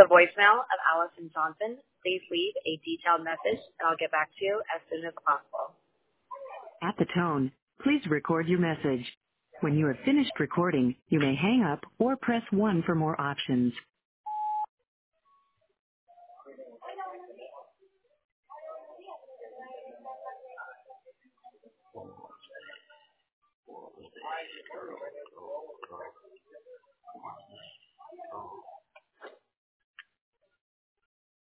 the voicemail of Allison Johnson. Please leave a detailed message, and I'll get back to you as soon as possible. At the tone, please record your message. When you have finished recording, you may hang up or press 1 for more options.